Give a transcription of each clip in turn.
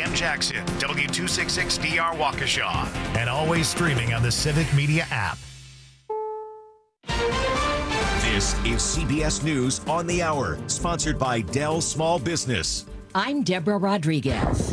FM Jackson, W266DR Waukesha, and always streaming on the Civic Media app. This is CBS News on the Hour, sponsored by Dell Small Business. I'm Deborah Rodriguez.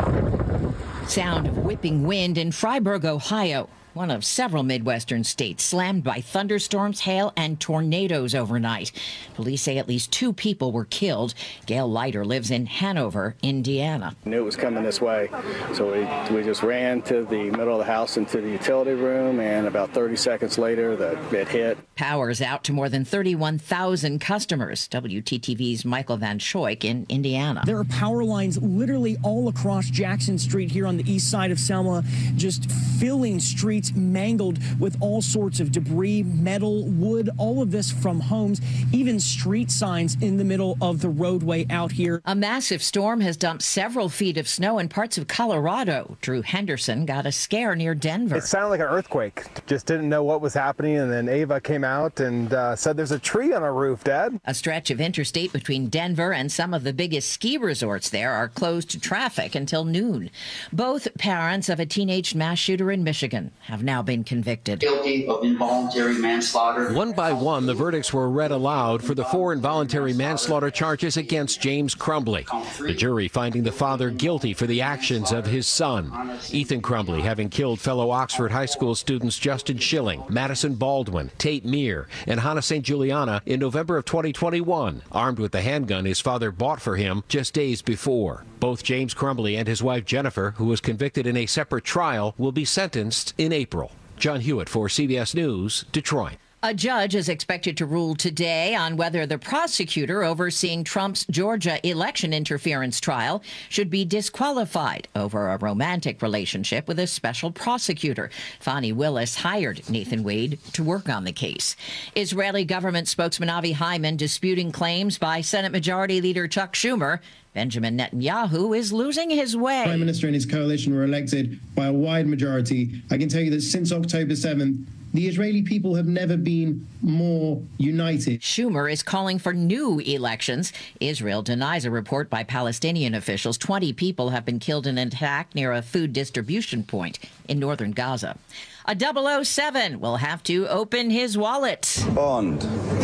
Sound of whipping wind in Freiburg, Ohio, one of several Midwestern states slammed by thunderstorms, hail, and tornadoes overnight. Police say at least 2 people were killed. Gail Leiter lives in Hanover, Indiana. Knew it was coming this way, so we just ran to the middle of the house into the utility room, and about 30 seconds later, it hit. Power's out to more than 31,000 customers. WTTV's Michael Van Schoik in Indiana. There are power lines literally all across Jackson Street here on the east side of Selma, just filling streets mangled with all sorts of debris, metal, wood, all of this from homes, even street signs in the middle of the roadway out here. A massive storm has dumped several feet of snow in parts of Colorado. Drew Henderson got a scare near Denver. It sounded like an earthquake. Just didn't know what was happening, and then Ava came out and said, "There's a tree on our roof, Dad." A stretch of interstate between Denver and some of the biggest ski resorts there are closed to traffic until noon. Both parents of a teenage mass shooter in Michigan have now been convicted. Guilty of involuntary manslaughter. One by one, the verdicts were read aloud for the 4 involuntary manslaughter charges against James Crumbly. The jury finding the father guilty for the actions of his son. Ethan Crumbly having killed fellow Oxford High School students Justin Schilling, Madison Baldwin, Tate Meir, and Hannah St. Juliana in November of 2021, armed with the handgun his father bought for him just days before. Both James Crumbly and his wife Jennifer, who was convicted in a separate trial, will be sentenced in April. John Hewitt for CBS News, Detroit. A judge is expected to rule today on whether the prosecutor overseeing Trump's Georgia election interference trial should be disqualified over a romantic relationship with a special prosecutor. Fani Willis hired Nathan Wade to work on the case. Israeli government spokesman Avi Hyman disputing claims by Senate Majority Leader Chuck Schumer. Benjamin Netanyahu is losing his way. Prime Minister and his coalition were elected by a wide majority. I can tell you that since October 7th, the Israeli people have never been more united. Schumer is calling for new elections. Israel denies a report by Palestinian officials. 20 people have been killed in an attack near a food distribution point in northern Gaza. A 007 will have to open his wallet. Bond.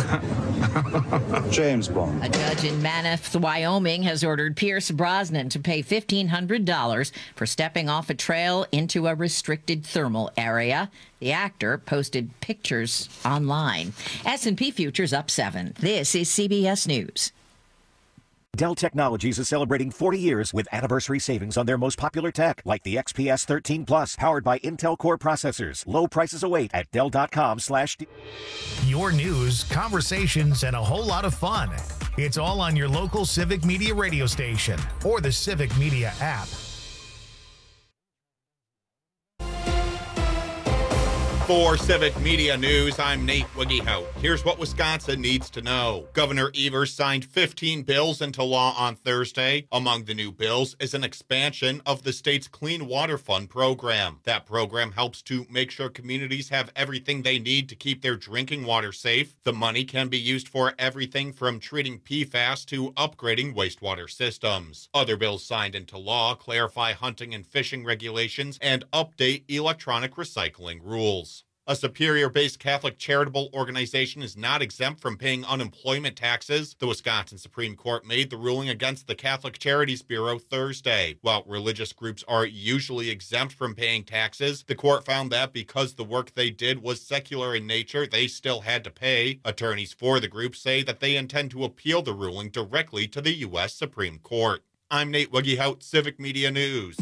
James Bond. A judge in Mammoth, Wyoming, has ordered Pierce Brosnan to pay $1,500 for stepping off a trail into a restricted thermal area. The actor posted pictures online. S&P futures up 7. This is CBS News. Dell Technologies is celebrating 40 years with anniversary savings on their most popular tech, like the XPS 13 Plus, powered by Intel Core processors. Low prices await at Dell.com/. Your news, conversations, and a whole lot of fun. It's all on your local Civic Media radio station or the Civic Media app. For Civic Media News, I'm Nate Wiggyhout. Here's what Wisconsin needs to know. Governor Evers signed 15 bills into law on Thursday. Among the new bills is an expansion of the state's Clean Water Fund program. That program helps to make sure communities have everything they need to keep their drinking water safe. The money can be used for everything from treating PFAS to upgrading wastewater systems. Other bills signed into law clarify hunting and fishing regulations and update electronic recycling rules. A Superior-based Catholic charitable organization is not exempt from paying unemployment taxes. The Wisconsin Supreme Court made the ruling against the Catholic Charities Bureau Thursday. While religious groups are usually exempt from paying taxes, the court found that because the work they did was secular in nature, they still had to pay. Attorneys for the group say that they intend to appeal the ruling directly to the U.S. Supreme Court. I'm Nate Wiggyhout, Civic Media News.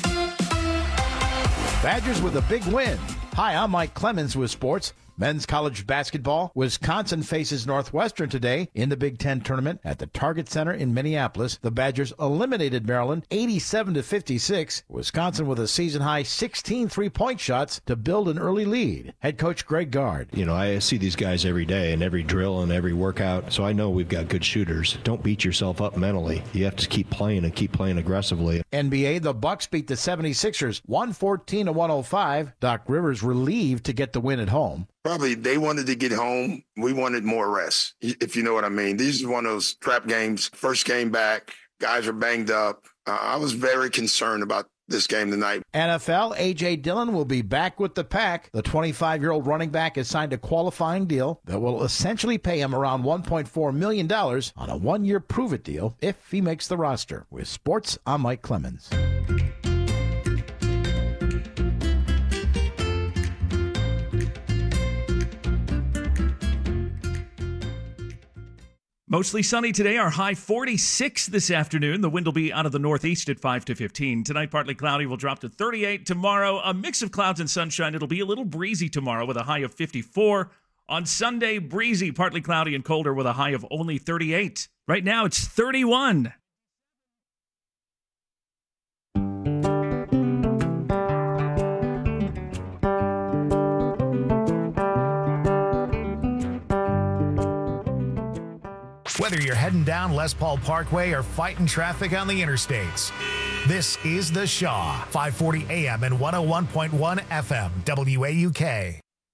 Badgers with a big win. Hi, I'm Mike Clemens with sports. Men's college basketball. Wisconsin faces Northwestern today in the Big Ten tournament at the Target Center in Minneapolis. The Badgers eliminated Maryland 87-56. Wisconsin with a season-high 16 three-point shots to build an early lead. Head coach Greg Gard. You know, I see these guys every day in every drill and every workout, so I know we've got good shooters. Don't beat yourself up mentally. You have to keep playing and keep playing aggressively. NBA, the Bucks beat the 76ers 114-105. Doc Rivers relieved to get the win at home. Probably they wanted to get home. We wanted more rest, if you know what I mean. These are one of those trap games. First game back, guys are banged up. I was very concerned about this game tonight. NFL, A.J. Dillon will be back with the Pack. The 25-year-old running back has signed a qualifying deal that will essentially pay him around $1.4 million on a one-year prove-it deal if he makes the roster. With sports, I'm Mike Clemens. Mostly sunny today, our high 46 this afternoon. The wind will be out of the northeast at 5 to 15. Tonight, partly cloudy, will drop to 38. Tomorrow, a mix of clouds and sunshine. It'll be a little breezy tomorrow with a high of 54. On Sunday, breezy, partly cloudy and colder with a high of only 38. Right now, it's 31. Whether you're heading down Les Paul Parkway or fighting traffic on the interstates, this is The Shaw, 540 AM and 101.1 FM, WAUK.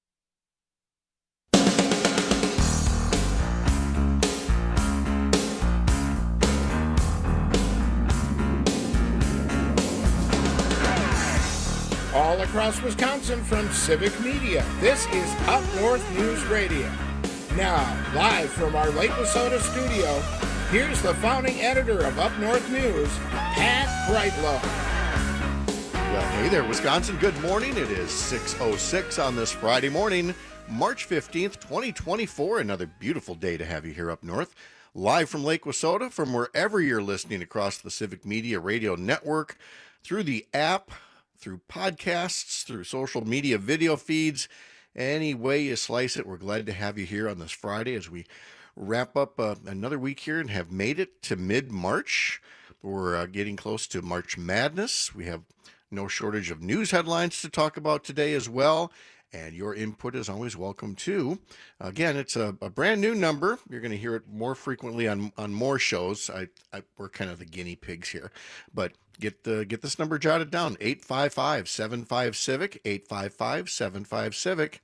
All across Wisconsin from Civic Media, this is Up North News Radio. Now, live from our Lake Wissota studio, here's the founding editor of Up North News, Pat Brightlow. Well, hey there, Wisconsin. Good morning. It is 6:06 on this Friday morning, March 15th, 2024. Another beautiful day to have you here up north. Live from Lake Wissota, from wherever you're listening across the Civic Media Radio Network, through the app, through podcasts, through social media video feeds. Any way you slice it, we're glad to have you here on this Friday as we wrap up another week here and have made it to mid-March. We're getting close to March Madness. We have no shortage of news headlines to talk about today as well, and your input is always welcome too. Again, it's a brand new number. You're going to hear it more frequently on more shows. We're kind of the guinea pigs here, but get this number jotted down: 855-75-CIVIC, 855-75-CIVIC.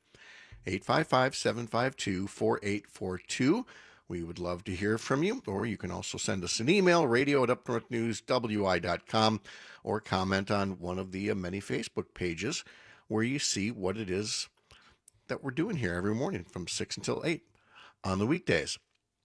855-752-4842. We would love to hear from you, or you can also send us an email, radio@upnorthnewswi.com, or comment on one of the many Facebook pages where you see what it is that we're doing here every morning from 6 until 8 on the weekdays.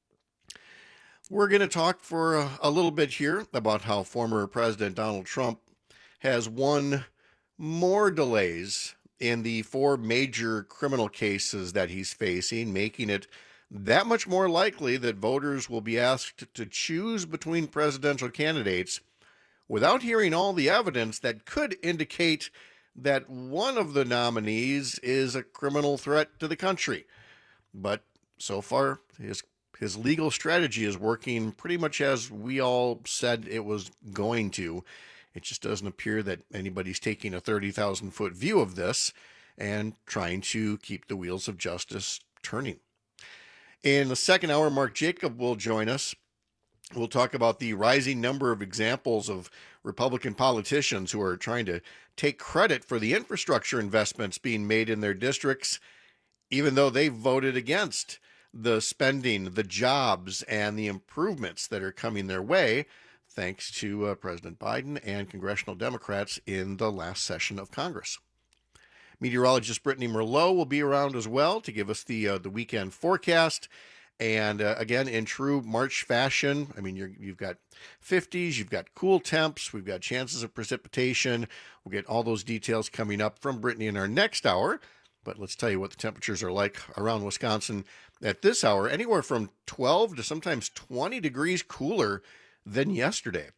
We're going to talk for a little bit here about how former President Donald Trump has won more delays in the 4 major criminal cases that he's facing, making it that much more likely that voters will be asked to choose between presidential candidates without hearing all the evidence that could indicate that one of the nominees is a criminal threat to the country. But so far, his legal strategy is working pretty much as we all said it was going to. It just doesn't appear that anybody's taking a 30,000-foot view of this and trying to keep the wheels of justice turning. In the second hour, Mark Jacob will join us. We'll talk about the rising number of examples of Republican politicians who are trying to take credit for the infrastructure investments being made in their districts, even though they voted against the spending, the jobs, and the improvements that are coming their way, thanks to President Biden and congressional Democrats in the last session of Congress. Meteorologist Brittany Merlot will be around as well to give us the weekend forecast. And again, in true March fashion, I mean, you've got 50s, you've got cool temps, we've got chances of precipitation. We'll get all those details coming up from Brittany in our next hour. But let's tell you what the temperatures are like around Wisconsin at this hour, anywhere from 12 to sometimes 20 degrees cooler than yesterday.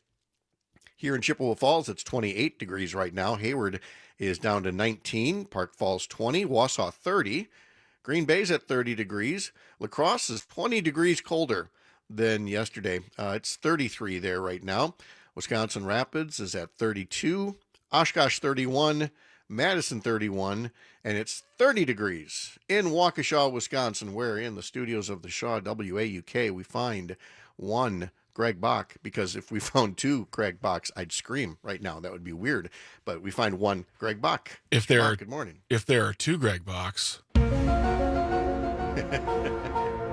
Here in Chippewa Falls, it's 28 degrees right now. Hayward is down to 19. Park Falls 20. Wausau 30. Green Bay's at 30 degrees. La Crosse is 20 degrees colder than yesterday. It's 33 there right now. Wisconsin Rapids is at 32. Oshkosh 31. Madison 31. And it's 30 degrees in Waukesha, Wisconsin, where in the studios of the Shaw WAUK we find one Greg Bach, because if we found 2 Greg Bachs, I'd scream right now. That would be weird. But we find one Greg Bach. If there Bach, are, good morning. If there are 2 Greg Bachs. That'd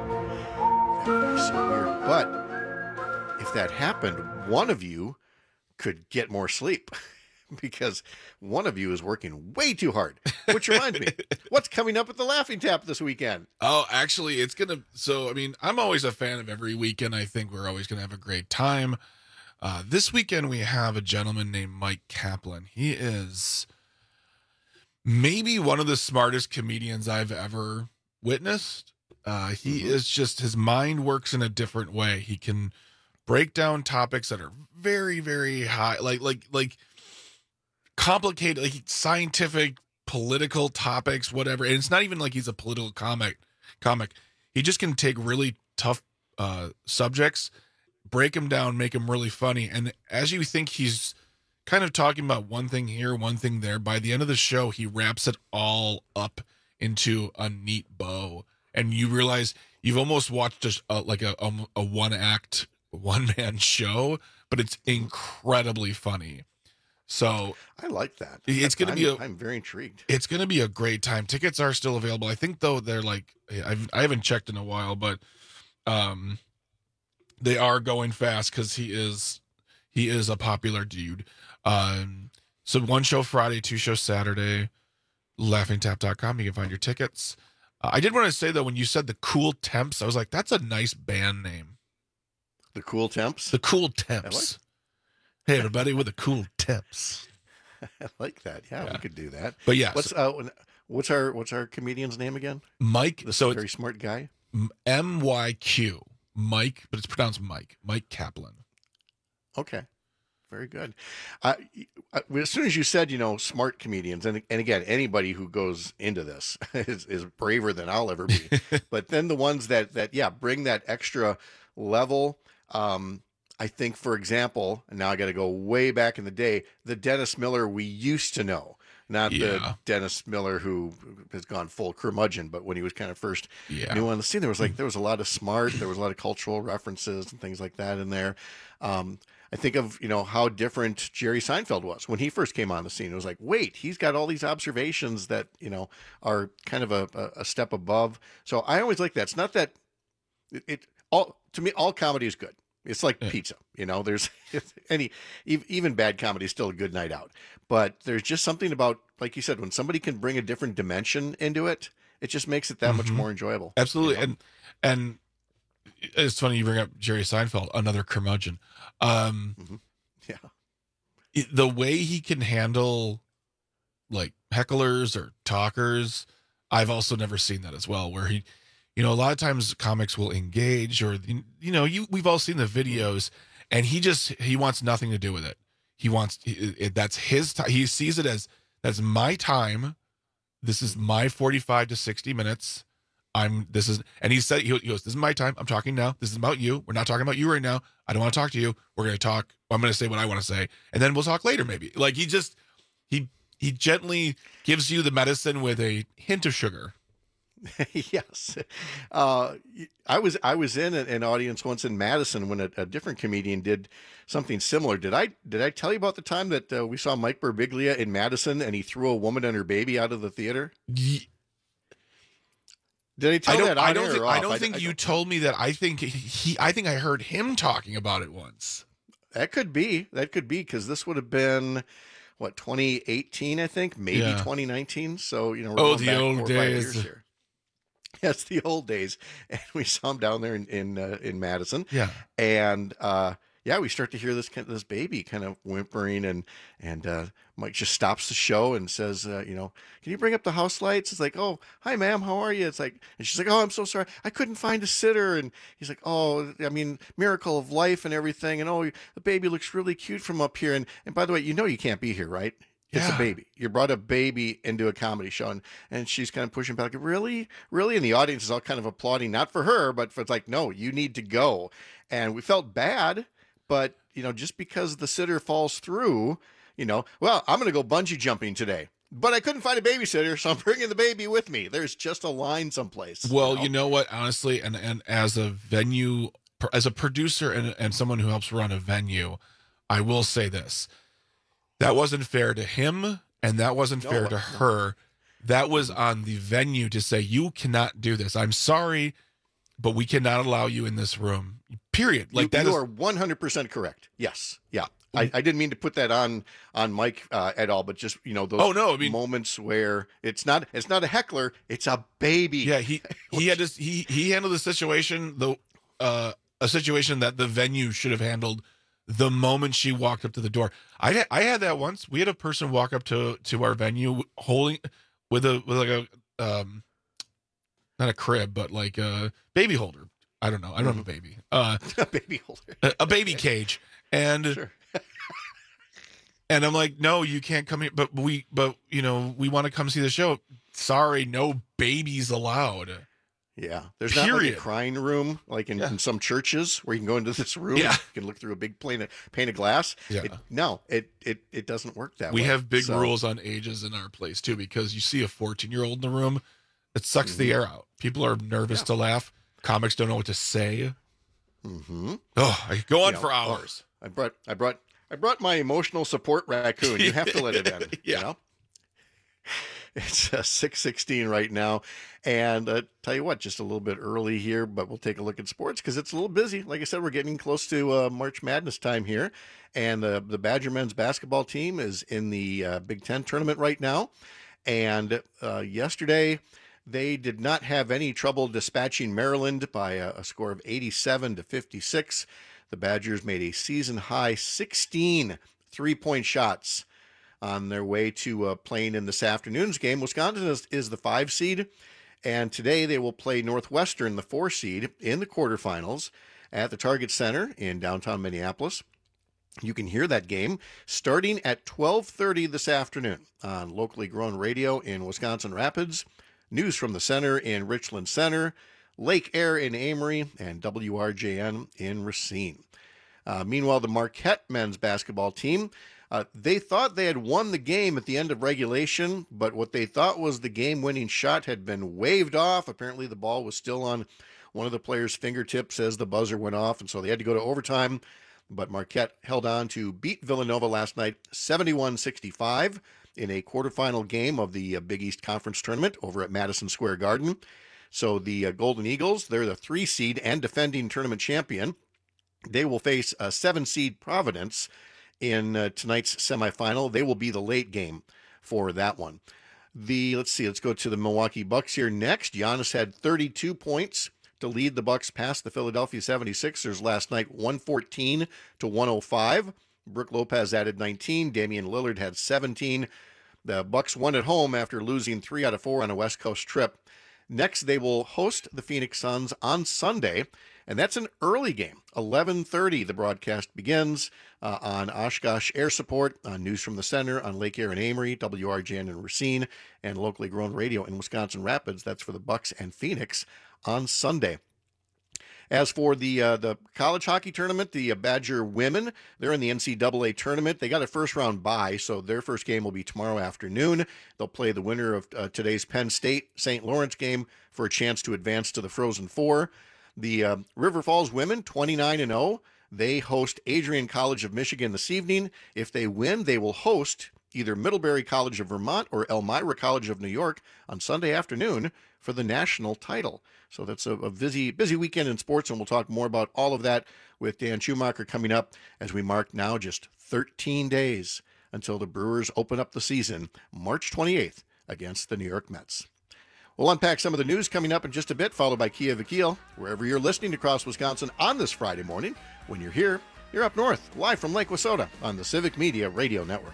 be so weird. But if that happened, one of you could get more sleep because one of you is working way too hard. Which reminds me, what's coming up at the Laughing Tap this weekend? Oh, actually, I'm always a fan of every weekend. I think we're always going to have a great time. This weekend, we have a gentleman named Mike Kaplan. He is maybe one of the smartest comedians I've ever witnessed. He is just, his mind works in a different way. He can break down topics that are very, very high, like complicated, like scientific, political topics, whatever. And it's not even like he's a political comic. He just can take really tough subjects, break them down, make them really funny. And as you think he's kind of talking about one thing here, one thing there, by the end of the show, he wraps it all up into a neat bow. And you realize you've almost watched a one-act, one-man show, but it's incredibly funny. So I like that. It's going to be I'm very intrigued. It's going to be a great time. Tickets are still available. I think though they're like, I haven't checked in a while, but they are going fast because he is a popular dude. So one show Friday, two shows Saturday, laughingtap.com. You can find your tickets. I did want to say though, when you said the Cool Temps, I was like, that's a nice band name. The Cool Temps? The Cool Temps. Hey everybody, with the Cool Temps. I like that. Yeah, we could do that. But yeah, what's our comedian's name again? Mike. So very smart guy. MYQ. Mike, but it's pronounced Mike. Mike Kaplan. Okay, very good. As soon as you said, smart comedians, and again, anybody who goes into this is braver than I'll ever be. But then the ones that bring that extra level. I think, for example, and now I got to go way back in the day, the Dennis Miller we used to know, not the Dennis Miller who has gone full curmudgeon, but when he was kind of first new on the scene, there was a lot of smart, there was a lot of cultural references and things like that in there. I think of, how different Jerry Seinfeld was when he first came on the scene. It was like, wait, he's got all these observations that, are kind of a step above. So I always like that. It's not that to me, all comedy is good. It's like pizza, there's even bad comedy is still a good night out, but there's just something about, like you said, when somebody can bring a different dimension into it, it just makes it that much more enjoyable. Absolutely. And it's funny you bring up Jerry Seinfeld, another curmudgeon. Yeah. The way he can handle like hecklers or talkers, I've also never seen that as well, where he, a lot of times comics will engage or, we've all seen the videos and he wants nothing to do with it. That's his time. He sees it as, that's my time. This is my 45 to 60 minutes. And he goes, this is my time. I'm talking now. This is about you. We're not talking about you right now. I don't want to talk to you. We're going to talk. I'm going to say what I want to say. And then we'll talk later, maybe. Like he gently gives you the medicine with a hint of sugar. Yes. I was in an audience once in Madison when a different comedian did something similar. Did I tell you about the time that we saw Mike Birbiglia in Madison and he threw a woman and her baby out of the theater? Did I tell that? I don't think you told me that. I think I heard him talking about it once. That could be because this would have been 2018, I think, maybe 2019. So, we're going the back old 4 or 5 days. years here. Yes, the old days. And we saw him down there in Madison. Yeah. And we start to hear this baby kind of whimpering, and Mike just stops the show and says, can you bring up the house lights? It's like, oh, hi, ma'am, how are you? It's like, and she's like, oh, I'm so sorry, I couldn't find a sitter. And he's like, oh, miracle of life and everything. And oh, the baby looks really cute from up here. And by the way, you can't be here, right? It's a baby. You brought a baby into a comedy show, and she's kind of pushing back. Really, really, and the audience is all kind of applauding, not for her, but for it's like, no, you need to go. And we felt bad, but just because the sitter falls through, well, I'm going to go bungee jumping today, but I couldn't find a babysitter, so I'm bringing the baby with me. There's just a line someplace. Well, you know what? Honestly, and as a venue, as a producer and someone who helps run a venue, I will say this. That wasn't fair to him, and that wasn't fair to her. That was on the venue to say, you cannot do this. I'm sorry, but we cannot allow you in this room. Period. Like you are 100% correct. Yes. Yeah. I didn't mean to put that on Mike at all, but just those moments where it's not a heckler, it's a baby. Yeah, he handled the situation a situation that the venue should have handled the moment she walked up to the door. I had that once. We had a person walk up to our venue holding with like a not a crib, but like a baby holder. I don't know. I don't have a baby. A baby holder. A baby cage. And sure. And I'm like, no, you can't come here. But we want to come see the show. Sorry, no babies allowed. Yeah. There's not like a crying room like in some churches where you can go into this room and you can look through a big pane of glass. Yeah. It doesn't work that way. We have big rules on ages in our place too, because you see a 14-year-old in the room, it sucks the air out. People are nervous to laugh. Comics don't know what to say. Mm-hmm. Oh, I could go on for hours. I brought my emotional support raccoon. You have to let it in. Yeah. You know? It's 6:16 right now. And tell you what, just a little bit early here, but we'll take a look at sports because it's a little busy. Like I said, we're getting close to March Madness time here. And the Badger men's basketball team is in the Big Ten tournament right now. And yesterday, they did not have any trouble dispatching Maryland by a score of 87-56. The Badgers made a season-high 16 three-point shots on their way to playing in this afternoon's game. Wisconsin is the 5 seed, and today they will play Northwestern, the 4 seed, in the quarterfinals at the Target Center in downtown Minneapolis. You can hear that game starting at 12:30 this afternoon on locally grown radio in Wisconsin Rapids, News from the Center in Richland Center, Lake Air in Amory, and WRJN in Racine. Meanwhile, the Marquette men's basketball team, they thought they had won the game at the end of regulation, but what they thought was the game-winning shot had been waved off. Apparently, the ball was still on one of the players' fingertips as the buzzer went off, and so they had to go to overtime. But Marquette held on to beat Villanova last night 71-65 in a quarterfinal game of the Big East Conference Tournament over at Madison Square Garden. So the Golden Eagles, they're the 3 seed and defending tournament champion. They will face a 7 seed Providence in tonight's semifinal. They will be the late game for that one. Let's go to the Milwaukee Bucks here next. Giannis had 32 points to lead the Bucks past the Philadelphia 76ers last night, 114-105. Brook Lopez added 19. Damian Lillard had 17. The Bucks won at home after losing 3 out of 4 on a West Coast trip. Next, they will host the Phoenix Suns on Sunday, and that's an early game. 11:30, the broadcast begins on Oshkosh Air Support, on News from the Center, on Lake Air and Amory, WRJN in Racine, and locally grown radio in Wisconsin Rapids. That's for the Bucks and Phoenix on Sunday. As for the college hockey tournament, the Badger women, they're in the NCAA tournament. They got a first-round bye, so their first game will be tomorrow afternoon. They'll play the winner of today's Penn State-St. Lawrence game for a chance to advance to the Frozen Four. The River Falls women, 29-0. They host Adrian College of Michigan this evening. If they win, they will host either Middlebury College of Vermont or Elmira College of New York on Sunday afternoon for the national title. So that's a busy weekend in sports, and we'll talk more about all of that with Dan Schumacher coming up as we mark now just 13 days until the Brewers open up the season March 28th against the New York Mets. We'll unpack some of the news coming up in just a bit, followed by Kia Vakil, wherever you're listening across Wisconsin on this Friday morning. When you're here, you're up north, live from Lake Wissota on the Civic Media Radio Network.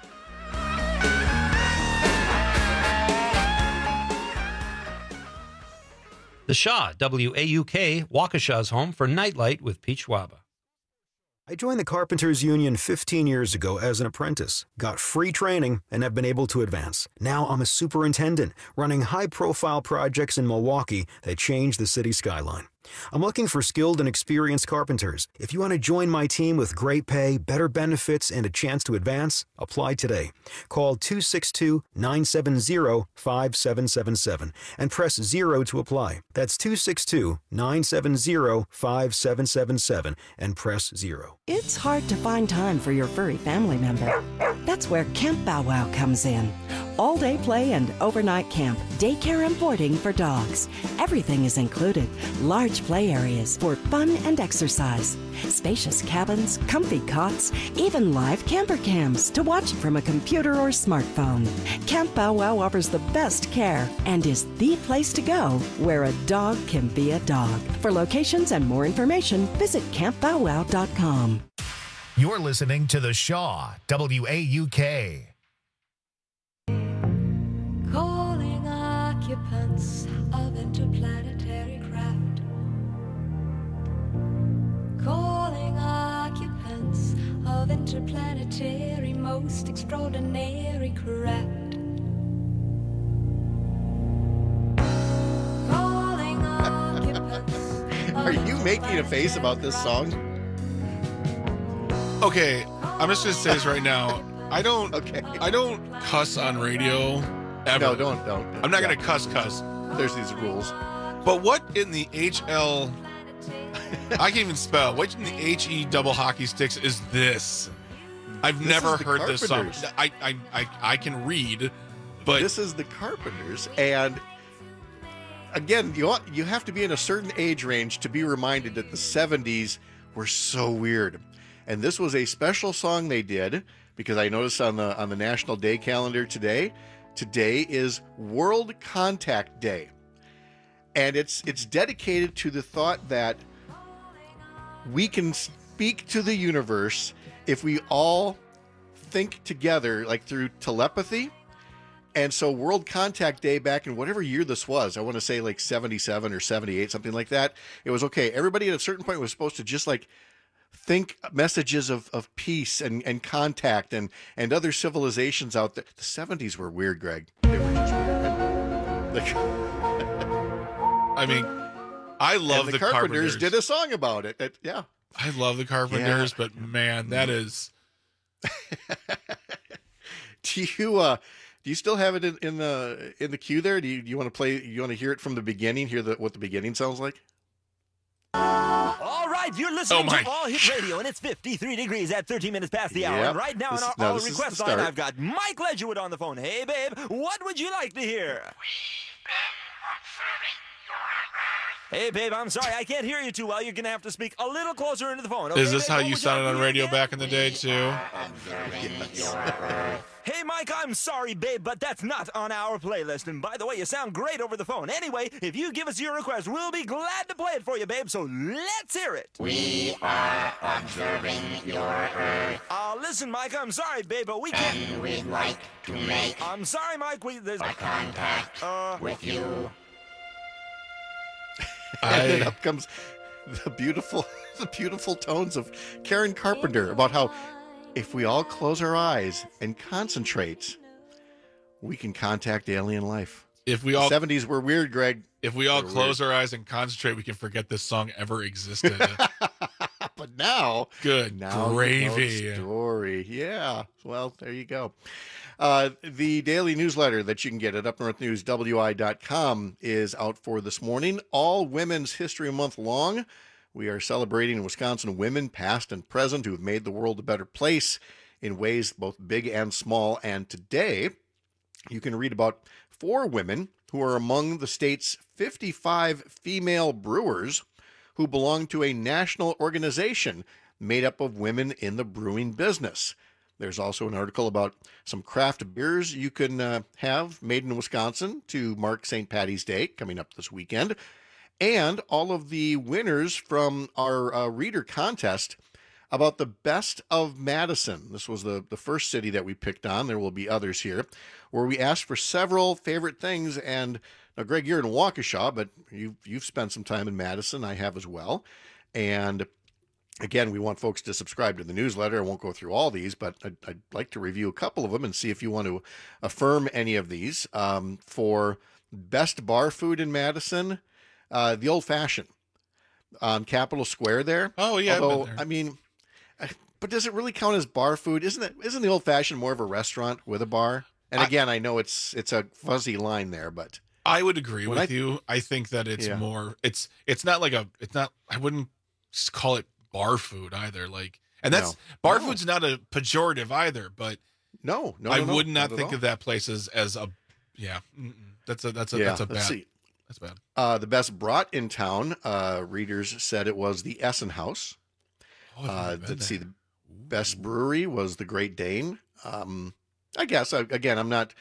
The Shaw, WAUK, Waukesha's home for Nightlight with Pete Schwaba. I joined the Carpenters Union 15 years ago as an apprentice, got free training, and have been able to advance. Now I'm a superintendent, running high-profile projects in Milwaukee that change the city skyline. I'm looking for skilled and experienced carpenters. If you want to join my team with great pay, better benefits, and a chance to advance, apply today. Call 262-970-5777 and press 0 to apply. That's 262-970-5777 and press 0. It's hard to find time for your furry family member. That's where Camp Bow Wow comes in. all-day play and overnight camp, daycare and boarding for dogs. Everything is included. Large play areas for fun and exercise. Spacious cabins, comfy cots, even live camper cams to watch from a computer or smartphone. Camp Bow Wow offers the best care and is the place to go where a dog can be a dog. For locations and more information, visit campbowwow.com. You're listening to The Shaw, WAUK. Calling occupants of interplanetary craft. Calling occupants of interplanetary most extraordinary craft. Calling occupants. Are you making a face about this song? Okay, I'm just gonna say this right now. I don't cuss on radio ever. No, don't. I'm not gonna cuss. There's these rules. But what in the HL? I can't even spell. What in the HE double hockey sticks is this? I've never heard this song. I can read, but this is the Carpenters, and again, you have to be in a certain age range to be reminded that the 70s were so weird. And this was a special song they did because I noticed on the National Day calendar today is World Contact Day. And it's dedicated to the thought that we can speak to the universe if we all think together, like through telepathy. And so World Contact Day back in whatever year this was, I want to say like 77 or 78, something like that. It was okay. Everybody at a certain point was supposed to just like think messages of peace and contact and other civilizations out there. The 70s were weird, Greg. They were just weird. I mean, I love the Carpenters did a song about it. Yeah. I love the Carpenters, but man, that is. Do you still have it in the queue there? Do you want to play? You want to hear it from the beginning? Hear what the beginning sounds like? All right, you're listening to All Hit Radio, and it's 53 degrees at 13 minutes past the hour. Yep. And right now on our all request line, I've got Mike Ledgerwood on the phone. Hey, babe, what would you like to hear? Hey, babe, I'm sorry, I can't hear you too well. You're going to have to speak a little closer into the phone. Okay, is this babe, how you sounded on radio back in the day, too? Hey, Mike, I'm sorry, babe, but that's not on our playlist. And by the way, you sound great over the phone. Anyway, if you give us your request, we'll be glad to play it for you, babe, so let's hear it. We are observing your Earth. Listen, Mike, I'm sorry, babe, but we can't... And we'd like to make... I'm sorry, Mike, there's... a contact with you. And then up comes the beautiful tones of Karen Carpenter about how if we all close our eyes and concentrate, we can contact alien life. If we all the 70s were weird, Greg. If we all close our eyes and concentrate, we can forget this song ever existed. But now, gravy. Story. Yeah. Well, there you go. The daily newsletter that you can get at upnorthnewswi.com is out for this morning. All Women's History Month long. We are celebrating Wisconsin women, past and present, who have made the world a better place in ways both big and small. And today, you can read about 4 women who are among the state's 55 female brewers who belong to a national organization made up of women in the brewing business. There's also an article about some craft beers you can have made in Wisconsin to mark St. Paddy's Day coming up this weekend. And all of the winners from our reader contest about the best of Madison. This was the first city that we picked on. There will be others here, where we asked for several favorite things. And now, Greg, you're in Waukesha, but you've spent some time in Madison. I have as well. And again, we want folks to subscribe to the newsletter. I won't go through all these, but I'd like to review a couple of them and see if you want to affirm any of these. For best bar food in Madison, the Old Fashioned on Capitol Square there. Oh, yeah. Although, I mean, but does it really count as bar food? Isn't the Old Fashioned more of a restaurant with a bar? And again, I know it's a fuzzy line there, but I would agree with you. I think that it's more. It's not like I wouldn't call it bar food either. Like, and that's bar food's not a pejorative either, but No. I would not think of that place as a. Yeah, that's a bad. That's bad. The best brat in town. Readers said it was the Essen House. Let's see. The best brewery was the Great Dane. I guess again, I'm not.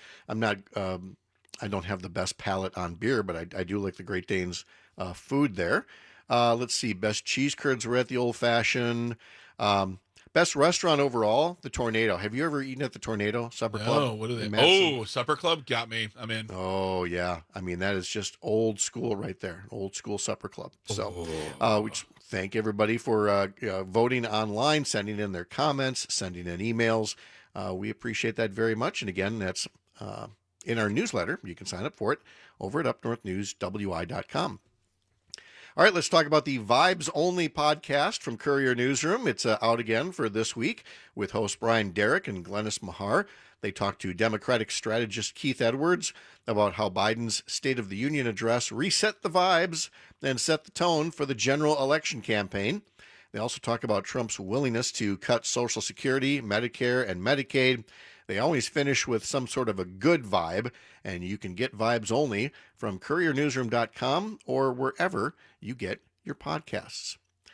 I don't have the best palate on beer, but I do like the Great Dane's food there. Let's see. Best cheese curds were at the Old Fashioned. Best restaurant overall, the Tornado. Have you ever eaten at the Tornado Supper Club? Oh, what are they? Supper Club got me. I'm in. Oh yeah, I mean that is just old school right there. Old school Supper Club. So, we just thank everybody for voting online, sending in their comments, sending in emails. We appreciate that very much. And again, that's in our newsletter. You can sign up for it over at upnorthnewswi.com. All right, let's talk about the Vibes Only podcast from Courier Newsroom. It's out again for this week with host Brian Derrick and Glennis Mahar. They talked to Democratic strategist Keith Edwards about how Biden's State of the Union address reset the vibes and set the tone for the general election campaign. They also talk about Trump's willingness to cut Social Security, Medicare, and Medicaid. They always finish with some sort of a good vibe, and you can get Vibes Only from couriernewsroom.com or wherever you get your podcasts.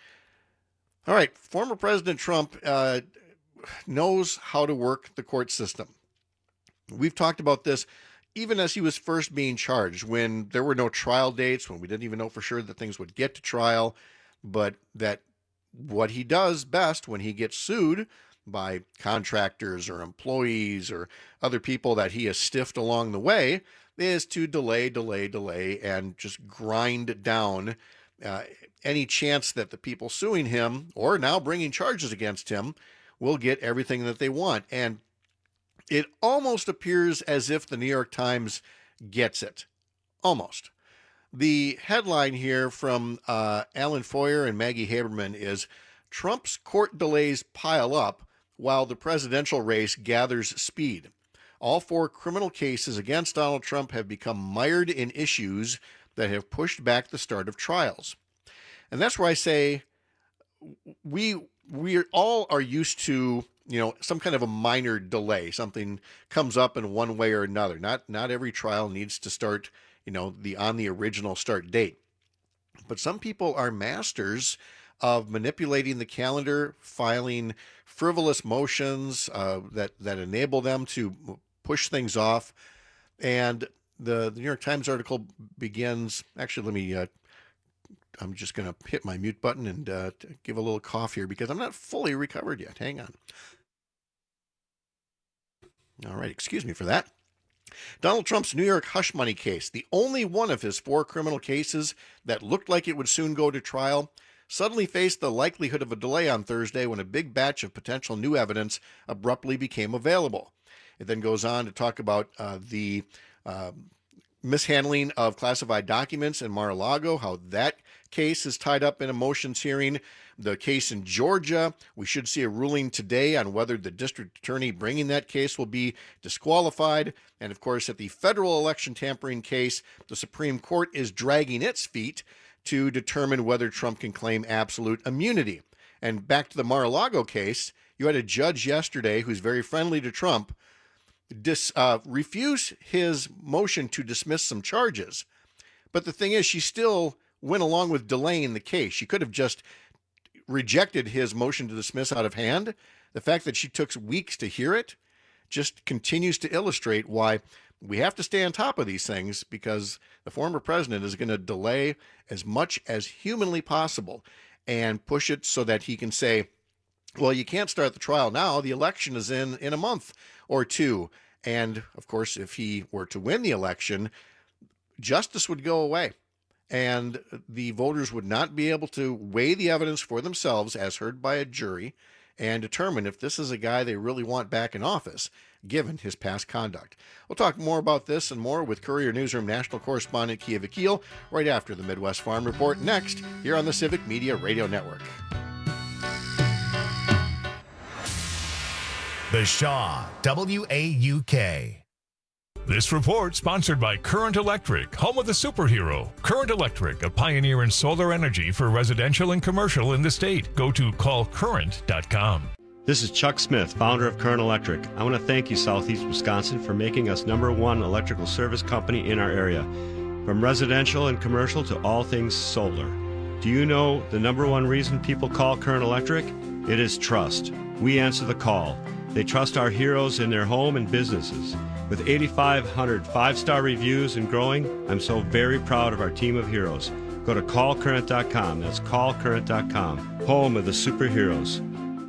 All right, former President Trump knows how to work the court system. We've talked about this even as he was first being charged, when there were no trial dates, when we didn't even know for sure that things would get to trial, but that what he does best when he gets sued by contractors or employees or other people that he has stiffed along the way is to delay, and just grind down any chance that the people suing him or now bringing charges against him will get everything that they want. And it almost appears as if the New York Times gets it. Almost. The headline here from Alan Foyer and Maggie Haberman is Trump's court delays pile up while the presidential race gathers speed. All 4 criminal cases against Donald Trump have become mired in issues that have pushed back the start of trials. And that's where I say we all are used to, some kind of a minor delay. Something comes up in one way or another. Not every trial needs to start, on the original start date. But some people are masters of manipulating the calendar, filing frivolous motions that enable them to push things off. And the New York Times article begins, actually, I'm just going to hit my mute button and give a little cough here because I'm not fully recovered yet. Hang on. All right, excuse me for that. Donald Trump's New York hush money case, the only one of his 4 criminal cases that looked like it would soon go to trial, suddenly faced the likelihood of a delay on Thursday when a big batch of potential new evidence abruptly became available. It then goes on to talk about the mishandling of classified documents in Mar-a-Lago, how that case is tied up in a motions hearing. The case in Georgia, we should see a ruling today on whether the district attorney bringing that case will be disqualified. And of course, at the federal election tampering case, the Supreme Court is dragging its feet to determine whether Trump can claim absolute immunity. And back to the Mar-a-Lago case, you had a judge yesterday who's very friendly to Trump refuse his motion to dismiss some charges. But the thing is, she still went along with delaying the case. She could have just rejected his motion to dismiss out of hand. The fact that she took weeks to hear it just continues to illustrate why we have to stay on top of these things, because the former president is going to delay as much as humanly possible and push it so that he can say, well, you can't start the trial now. The election is in a month or 2. And of course, if he were to win the election, justice would go away and the voters would not be able to weigh the evidence for themselves as heard by a jury and determine if this is a guy they really want back in office, given his past conduct. We'll talk more about this and more with Courier Newsroom national correspondent Kia Vakil right after the Midwest Farm Report next here on the Civic Media Radio Network. The Shaw, WAUK. This report sponsored by Current Electric, home of the superhero. Current Electric, a pioneer in solar energy for residential and commercial in the state. Go to callcurrent.com. This is Chuck Smith, founder of Current Electric. I want to thank you, Southeast Wisconsin, for making us #1 electrical service company in our area. From residential and commercial to all things solar. Do you know the #1 reason people call Current Electric? It is trust. We answer the call. They trust our heroes in their home and businesses. With 8,500 5-star reviews and growing, I'm so very proud of our team of heroes. Go to callcurrent.com. That's callcurrent.com. Home of the superheroes.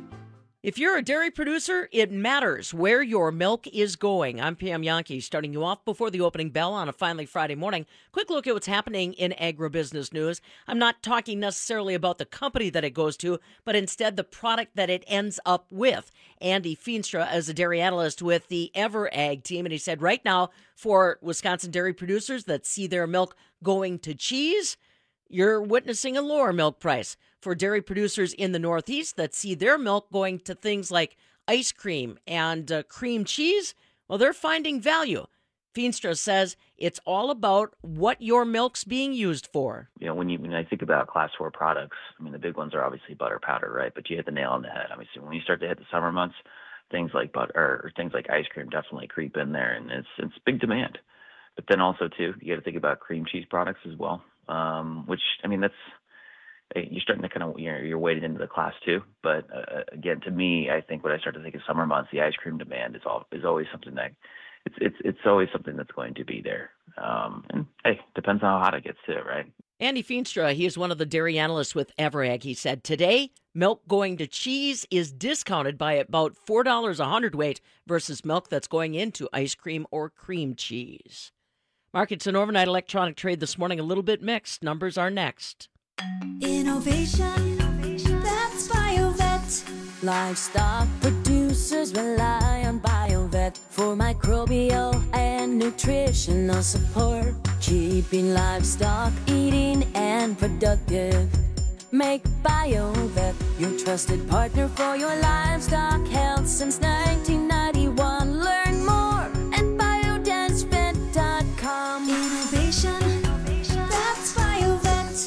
If you're a dairy producer, it matters where your milk is going. I'm Pam Yankee, starting you off before the opening bell on a finally Friday morning. Quick look at what's happening in agribusiness news. I'm not talking necessarily about the company that it goes to, but instead the product that it ends up with. Andy Feenstra is a dairy analyst with the EverAg team, and he said right now for Wisconsin dairy producers that see their milk going to cheese, you're witnessing a lower milk price. For dairy producers in the Northeast that see their milk going to things like ice cream and cream cheese, well, they're finding value. Feenstra says it's all about what your milk's being used for. You know, when I think about Class 4 products, I mean, the big ones are obviously butter powder, right? But you hit the nail on the head. I mean, so when you start to hit the summer months, things like butter or things like ice cream definitely creep in there, and it's big demand. But then also, too, you got to think about cream cheese products as well, which, I mean, you're starting to kind of, you're wading into the Class 2. But again, to me, I think when I start to think of summer months, the ice cream demand is always something that it's always something that's going to be there. And hey, depends on how hot it gets too, right? Andy Feenstra, he is one of the dairy analysts with EverAg. He said today, milk going to cheese is discounted by about $4 a hundredweight versus milk that's going into ice cream or cream cheese. Markets and overnight electronic trade this morning a little bit mixed. Numbers are next. Innovation, that's BioVet. Livestock producers rely on BioVet for microbial and nutritional support, keeping livestock eating and productive. Make BioVet your trusted partner for your livestock health since 1991. Learn more at biodensvet.com. Innovation, that's BioVet.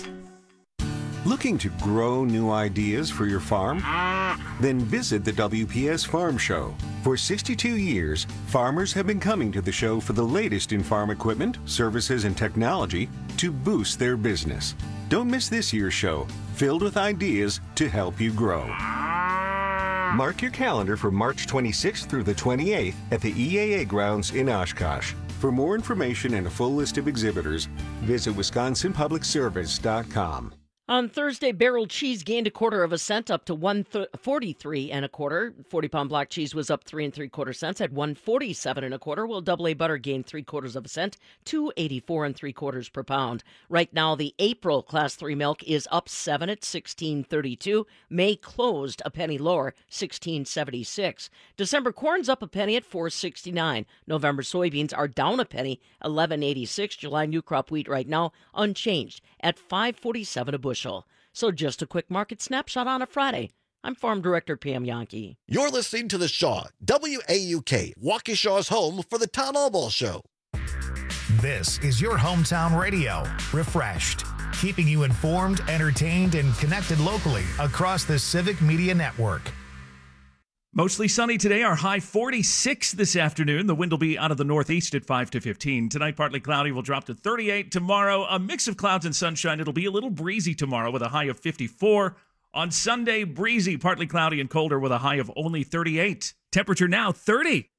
Looking to grow new ideas for your farm? Then visit the WPS Farm Show. For 62 years, farmers have been coming to the show for the latest in farm equipment, services, and technology to boost their business. Don't miss this year's show, filled with ideas to help you grow. Mark your calendar for March 26th through the 28th at the EAA grounds in Oshkosh. For more information and a full list of exhibitors, visit WisconsinPublicService.com. On Thursday, barrel cheese gained 1/4 cent up to 143 1/4. 40-pound block cheese was up 3 3/4 cents at 147 1/4. While double A butter gained 3/4 cent, 284 3/4 per pound. Right now, the April Class 3 milk is up 7 at 16.32. May closed a penny lower, 16.76. December corn's up a penny at 4.69. November soybeans are down a penny, 11.86. July new crop wheat right now unchanged at 5.47 a bushel. So just a quick market snapshot on a Friday. I'm Farm Director Pam Yankee. You're listening to The Shaw, WAUK, Waukesha's home for the Tom Albaugh Show. This is your hometown radio, refreshed, keeping you informed, entertained, and connected locally across the Civic Media Network. Mostly sunny today, our high 46 this afternoon. The wind will be out of the northeast at 5 to 15. Tonight, partly cloudy, will drop to 38. Tomorrow, a mix of clouds and sunshine. It'll be a little breezy tomorrow with a high of 54. On Sunday, breezy, partly cloudy and colder with a high of only 38. Temperature now 30.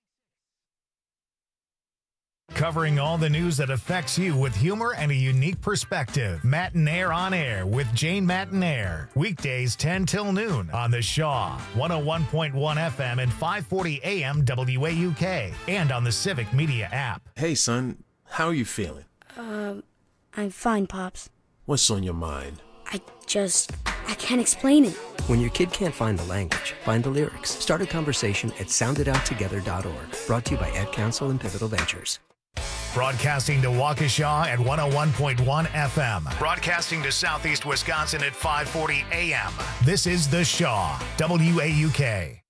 Covering all the news that affects you with humor and a unique perspective. Matinaire on Air with Jane Matinaire. Weekdays 10 till noon on the Shaw, 101.1 FM and 540 AM WAUK. And on the Civic Media app. Hey, son, how are you feeling? I'm fine, Pops. What's on your mind? I can't explain it. When your kid can't find the language, find the lyrics. Start a conversation at sounditouttogether.org. Brought to you by Ad Council and Pivotal Ventures. Broadcasting to Waukesha at 101.1 FM. Broadcasting to Southeast Wisconsin at 540 AM. This is The Shaw, WAUK.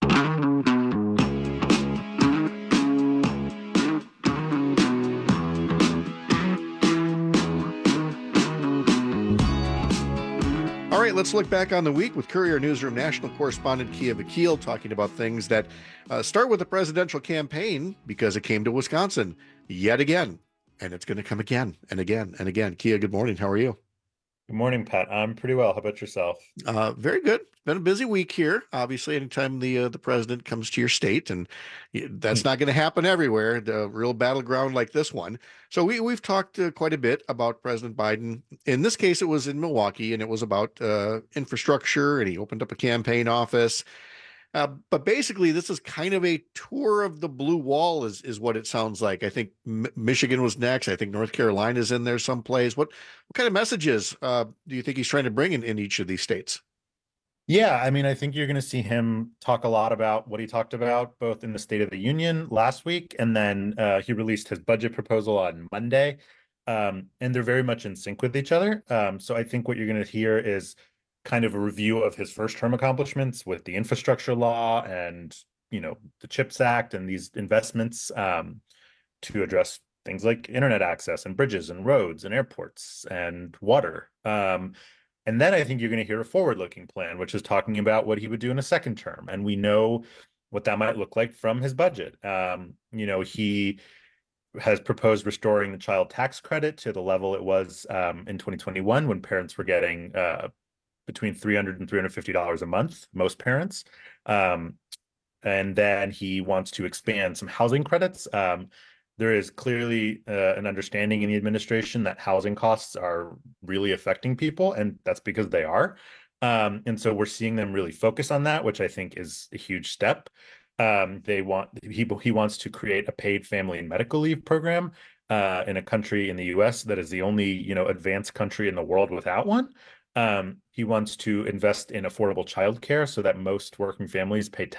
All right, let's look back on the week with Courier Newsroom national correspondent Kia Vakil talking about things that start with the presidential campaign because it came to Wisconsin yet again, and it's going to come again and again and again. Kia, good morning. How are you? Good morning, Pat. I'm pretty well. How about yourself? Very good. It's been a busy week here. Obviously, anytime the president comes to your state, and that's not going to happen everywhere, the real battleground like this one. So we've talked quite a bit about President Biden. In this case, it was in Milwaukee, and it was about infrastructure, and he opened up a campaign office. But basically, this is kind of a tour of the blue wall is what it sounds like. I think Michigan was next. I think North Carolina's in there someplace. What kind of messages do you think he's trying to bring in each of these states? Yeah, I mean, I think you're going to see him talk a lot about what he talked about both in the State of the Union last week, and then he released his budget proposal on Monday. And they're very much in sync with each other. So I think what you're going to hear is kind of a review of his first term accomplishments with the infrastructure law and, the CHIPS Act and these investments to address things like internet access and bridges and roads and airports and water. And then I think you're going to hear a forward-looking plan, which is talking about what he would do in a second term. And we know what that might look like from his budget. He has proposed restoring the child tax credit to the level it was in 2021 when parents were getting between $300 and $350 a month, most parents. And then he wants to expand some housing credits. There is clearly an understanding in the administration that housing costs are really affecting people, and that's because they are. And so we're seeing them really focus on that, which I think is a huge step. He wants to create a paid family and medical leave program in a country in the U.S. that is the only, advanced country in the world without one. He wants to invest in affordable childcare so that most working families pay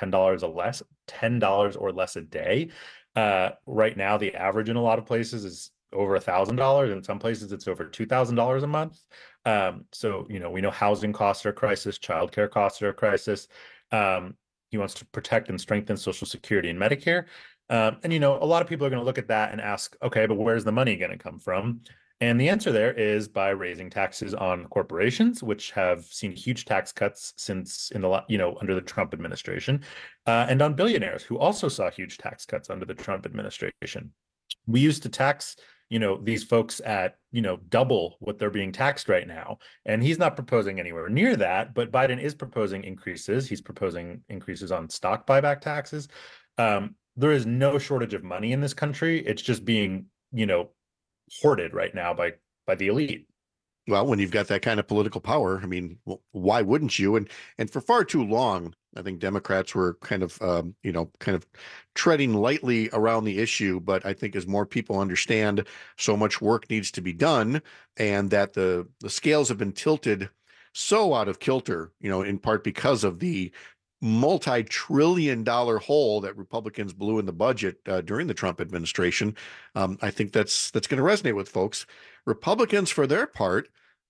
$10 or less a day. Right now, the average in a lot of places is over $1,000. In some places, it's over $2,000 a month. So, we know housing costs are a crisis, childcare costs are a crisis. He wants to protect and strengthen Social Security and Medicare. And, a lot of people are going to look at that and ask, okay, but where's the money going to come from? And the answer there is by raising taxes on corporations, which have seen huge tax cuts since under the Trump administration, and on billionaires who also saw huge tax cuts under the Trump administration. We used to tax, these folks at, double what they're being taxed right now. And he's not proposing anywhere near that, but Biden is proposing increases. He's proposing increases on stock buyback taxes. There is no shortage of money in this country. It's just being, hoarded right now by the elite. Well, when you've got that kind of political power, I mean, why wouldn't you? And for far too long, I think Democrats were kind of treading lightly around the issue. But I think as more people understand so much work needs to be done, and that the scales have been tilted so out of kilter, in part because of the multi-trillion-dollar hole that Republicans blew in the budget during the Trump administration. I think that's going to resonate with folks. Republicans, for their part,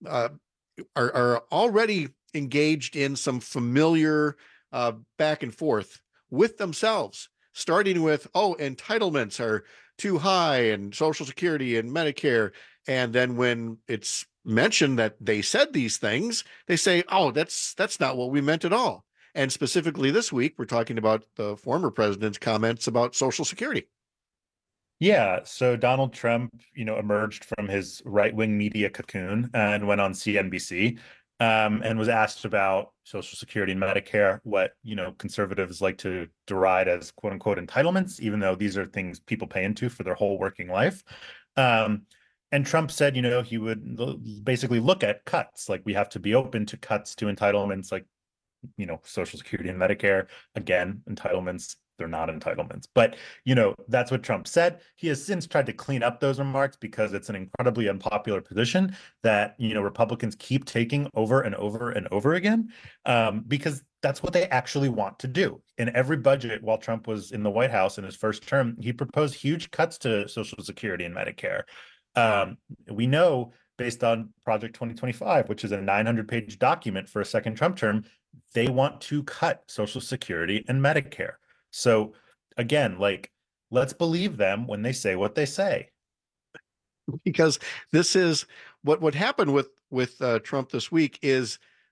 are already engaged in some familiar back and forth with themselves, starting with, entitlements are too high and Social Security and Medicare. And then when it's mentioned that they said these things, they say, that's not what we meant at all. And specifically this week, we're talking about the former president's comments about Social Security. Yeah. So Donald Trump, emerged from his right-wing media cocoon and went on CNBC and was asked about Social Security and Medicare, what, conservatives like to deride as quote unquote entitlements, even though these are things people pay into for their whole working life. And Trump said, he would basically look at cuts, like we have to be open to cuts to entitlements, like Social Security and Medicare. Again, entitlements, they're not entitlements. But, that's what Trump said. He has since tried to clean up those remarks because it's an incredibly unpopular position that, Republicans keep taking over and over and over again, because that's what they actually want to do. In every budget while Trump was in the White House in his first term, he proposed huge cuts to Social Security and Medicare. We know, based on Project 2025, which is a 900-page document for a second Trump term, they want to cut Social Security and Medicare. So again, let's believe them when they say what they say. Because this is what happened with Trump this week is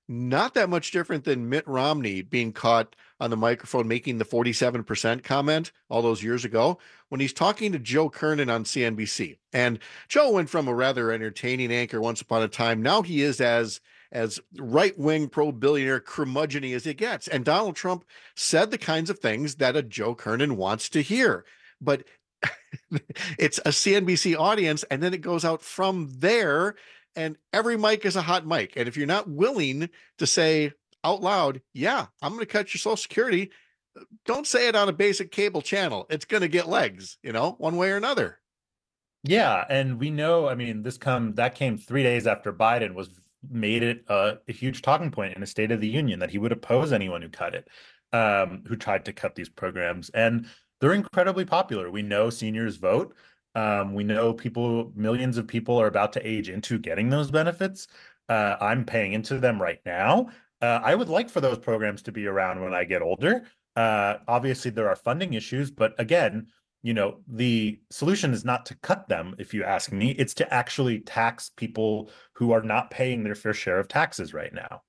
not that much different than Mitt Romney being caught on the microphone making the 47% comment all those years ago when he's talking to Joe Kernan on CNBC. And Joe went from a rather entertaining anchor once upon a time. Now he is as right-wing pro-billionaire curmudgeon-y as it gets. And Donald Trump said the kinds of things that a Joe Kernan wants to hear. But it's a CNBC audience, and then it goes out from there, and every mic is a hot mic. And if you're not willing to say out loud, yeah, I'm going to cut your Social Security, don't say it on a basic cable channel. It's going to get legs, one way or another. Yeah, and we know, I mean, that came 3 days after Biden made it a huge talking point in the State of the Union that he would oppose anyone who cut it, who tried to cut these programs. And they're incredibly popular. We know seniors vote. We know millions of people are about to age into getting those benefits. I'm paying into them right now. I would like for those programs to be around when I get older. Obviously, there are funding issues, but again, the solution is not to cut them, if you ask me. It's to actually tax people who are not paying their fair share of taxes right now.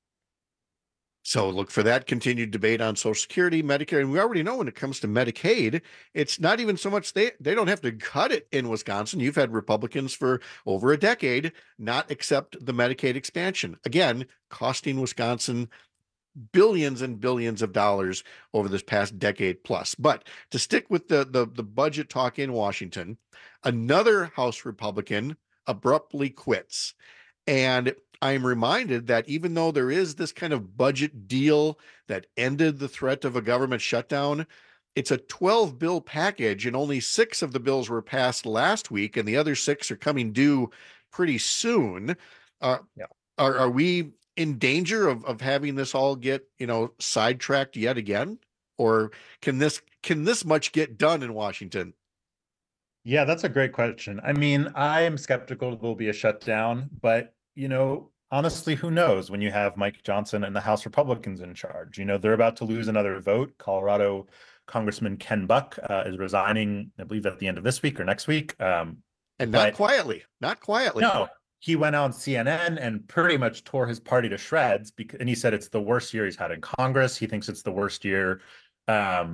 So look for that continued debate on Social Security, Medicare. And we already know when it comes to Medicaid, it's not even so much they don't have to cut it in Wisconsin. You've had Republicans for over a decade not accept the Medicaid expansion. Again, costing Wisconsin billions and billions of dollars over this past decade plus. But to stick with the budget talk in Washington, another House Republican abruptly quits. And I'm reminded that even though there is this kind of budget deal that ended the threat of a government shutdown, it's a 12-bill package, and only 6 of the bills were passed last week, and the other 6 are coming due pretty soon. Are we in danger of having this all get sidetracked yet again, or can this much get done in Washington? Yeah, that's a great question. I mean, I'm skeptical there'll be a shutdown, but honestly, who knows when you have Mike Johnson and the House Republicans in charge? They're about to lose another vote. Colorado Congressman Ken Buck is resigning, I believe, at the end of this week or next week. And not quietly. No, he went on CNN and pretty much tore his party to shreds, and he said it's the worst year he's had in Congress. He thinks it's the worst year, that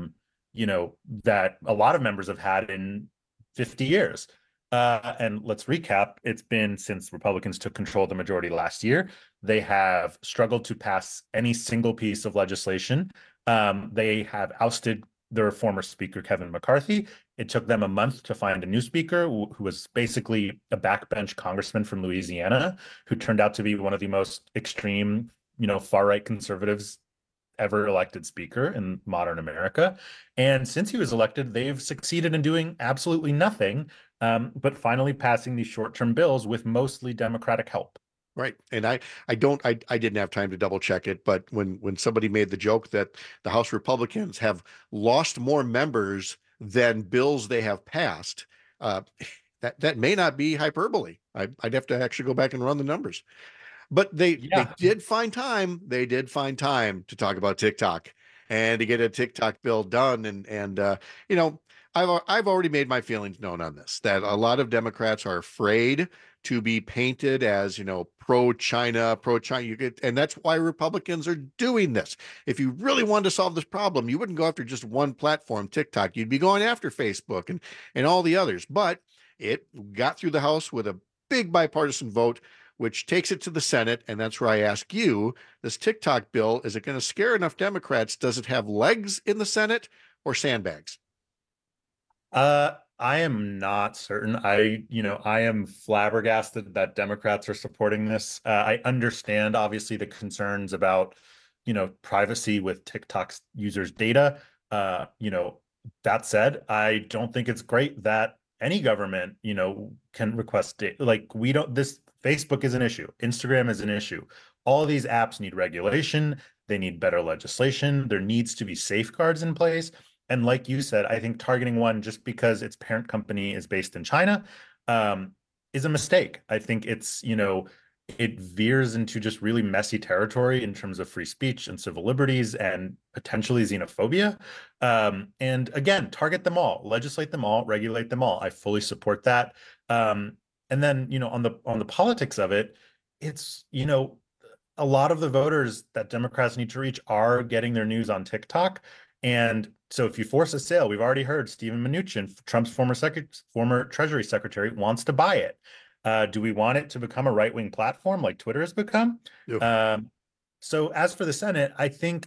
a lot of members have had in 50 years. And let's recap. It's been since Republicans took control of the majority last year. They have struggled to pass any single piece of legislation. They have ousted their former speaker, Kevin McCarthy. It took them a month to find a new speaker who was basically a backbench congressman from Louisiana, who turned out to be one of the most extreme, far-right conservatives ever elected speaker in modern America. And since he was elected, they've succeeded in doing absolutely nothing, but finally passing these short-term bills with mostly Democratic help. Right. And I didn't have time to double check it, but when somebody made the joke that the House Republicans have lost more members than bills they have passed, that may not be hyperbole. I'd have to actually go back and run the numbers. But they did find time. They did find time to talk about TikTok and to get a TikTok bill done. And I've already made my feelings known on this, that a lot of Democrats are afraid to be painted as, pro-China, and that's why Republicans are doing this. If you really wanted to solve this problem, you wouldn't go after just one platform, TikTok. You'd be going after Facebook and all the others. But it got through the House with a big bipartisan vote, which takes it to the Senate. And that's where I ask you, this TikTok bill, is it going to scare enough Democrats? Does it have legs in the Senate or sandbags? I am not certain. I am flabbergasted that Democrats are supporting this. I understand, obviously, the concerns about, privacy with TikTok's users' data. That said, I don't think it's great that any government, can request data. This Facebook is an issue. Instagram is an issue. All of these apps need regulation. They need better legislation. There needs to be safeguards in place. And like you said, I think targeting one just because its parent company is based in China is a mistake. I think it's, it veers into just really messy territory in terms of free speech and civil liberties and potentially xenophobia. And again, target them all, legislate them all, regulate them all. I fully support that. And then, on the politics of it, it's, a lot of the voters that Democrats need to reach are getting their news on TikTok. And so if you force a sale, we've already heard Steven Mnuchin, Trump's former Treasury Secretary, wants to buy it. Do we want it to become a right-wing platform like Twitter has become? So as for the Senate, I think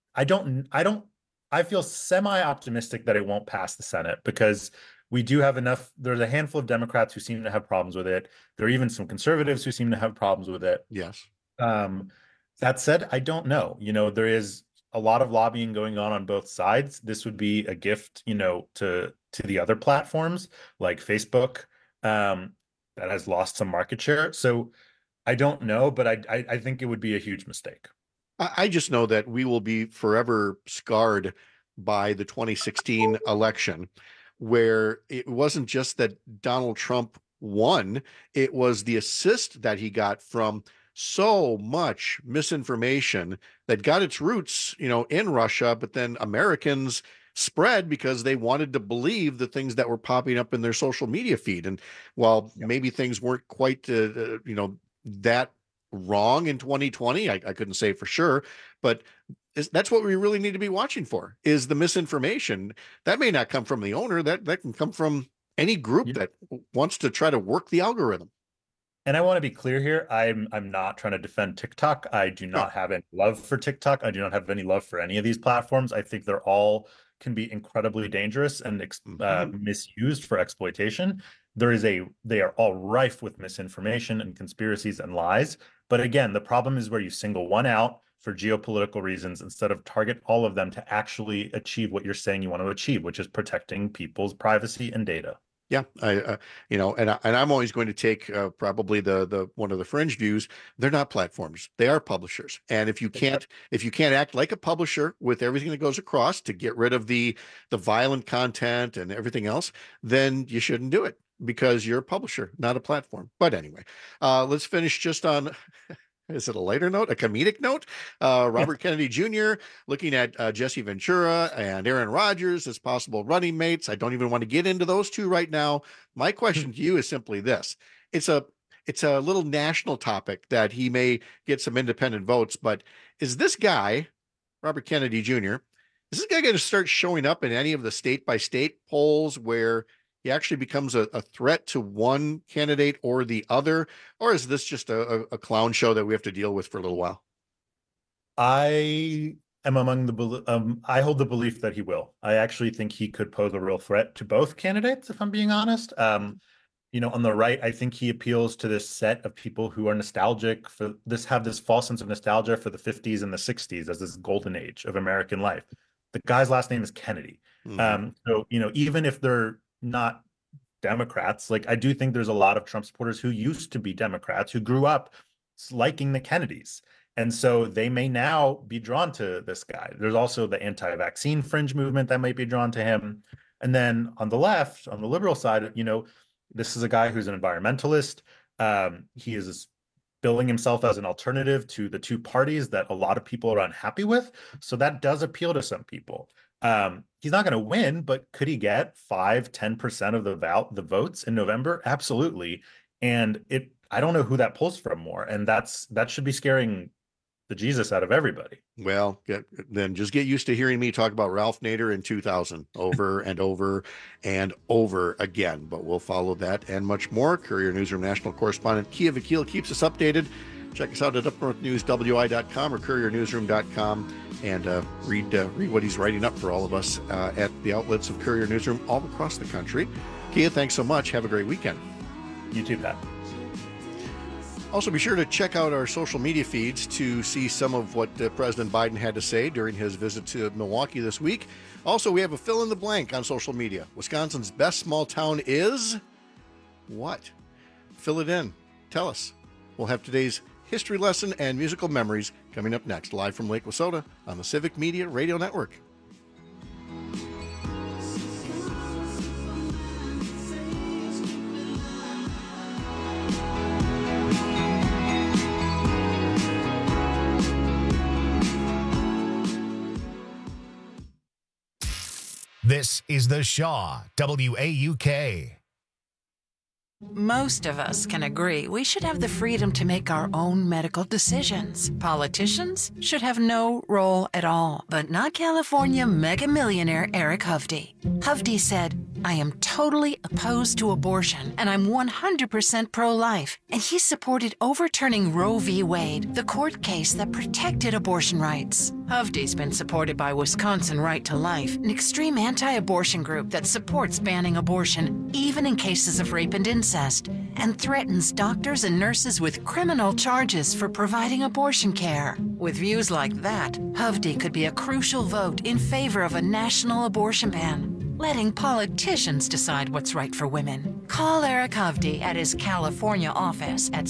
I feel semi-optimistic that it won't pass the Senate, because we do have enough. There's a handful of Democrats who seem to have problems with it. There are even some conservatives who seem to have problems with it. Yes. That said, I don't know. There is a lot of lobbying going on both sides. This would be a gift, to the other platforms like Facebook, that has lost some market share. So I don't know, but I think it would be a huge mistake. I just know that we will be forever scarred by the 2016 election, where it wasn't just that Donald Trump won, it was the assist that he got from so much misinformation that got its roots, in Russia, but then Americans spread because they wanted to believe the things that were popping up in their social media feed. And while maybe things weren't quite, that wrong in 2020, I couldn't say for sure, but that's what we really need to be watching for, is the misinformation. That may not come from the owner, that can come from any group that wants to try to work the algorithm. And I want to be clear here. I'm not trying to defend TikTok. I do not have any love for TikTok. I do not have any love for any of these platforms. I think they're all can be incredibly dangerous and misused for exploitation. They are all rife with misinformation and conspiracies and lies. But again, the problem is where you single one out for geopolitical reasons instead of target all of them to actually achieve what you're saying you want to achieve, which is protecting people's privacy and data. Yeah, and I'm always going to take probably the one of the fringe views. They're not platforms; they are publishers. And if you can't act like a publisher with everything that goes across to get rid of the violent content and everything else, then you shouldn't do it, because you're a publisher, not a platform. But anyway, let's finish just on. Is it a lighter note, a comedic note? Robert Kennedy Jr. looking at Jesse Ventura and Aaron Rodgers as possible running mates. I don't even want to get into those two right now. My question to you is simply this. It's a little national topic that he may get some independent votes, but is this guy, Robert Kennedy Jr., is this guy going to start showing up in any of the state-by-state polls where he actually becomes a threat to one candidate or the other? Or is this just a clown show that we have to deal with for a little while? I am I hold the belief that he will. I actually think he could pose a real threat to both candidates, if I'm being honest. On the right, I think he appeals to this set of people who are nostalgic have this false sense of nostalgia for the 50s and the 60s as this golden age of American life. The guy's last name is Kennedy. So even if they're not Democrats, like, I do think there's a lot of Trump supporters who used to be Democrats who grew up liking the Kennedys. And so they may now be drawn to this guy. There's also the anti-vaccine fringe movement that might be drawn to him. And then on the left, on the liberal side, this is a guy who's an environmentalist. He is billing himself as an alternative to the two parties that a lot of people are unhappy with. So that does appeal to some people. He's not going to win, but could he get 5-10% of the votes in November? Absolutely. And I don't know who that pulls from more. And that should be scaring the Jesus out of everybody. Well, then just get used to hearing me talk about Ralph Nader in 2000 over and over and over again. But we'll follow that and much more. Courier Newsroom national correspondent Kia Vakil keeps us updated. Check us out at upnorthnewswi.com or couriernewsroom.com and read what he's writing up for all of us at the outlets of Courier Newsroom all across the country. Kia, thanks so much. Have a great weekend. You too, Pat. Also, be sure to check out our social media feeds to see some of what President Biden had to say during his visit to Milwaukee this week. Also, we have a fill in the blank on social media. Wisconsin's best small town is what? Fill it in. Tell us. We'll have today's history lesson and musical memories coming up next, live from Lake Wissota on the Civic Media Radio Network. This is The Shaw, WAUK. Most of us can agree we should have the freedom to make our own medical decisions. Politicians should have no role at all, but not California mega millionaire Eric Hovde. Hovde said, "I am totally opposed to abortion, and I'm 100% pro-life." And he supported overturning Roe v. Wade, the court case that protected abortion rights. Hovde's been supported by Wisconsin Right to Life, an extreme anti-abortion group that supports banning abortion, even in cases of rape and incest, and threatens doctors and nurses with criminal charges for providing abortion care. With views like that, Hovde could be a crucial vote in favor of a national abortion ban, letting politicians decide what's right for women. Call Eric Hovde at his California office at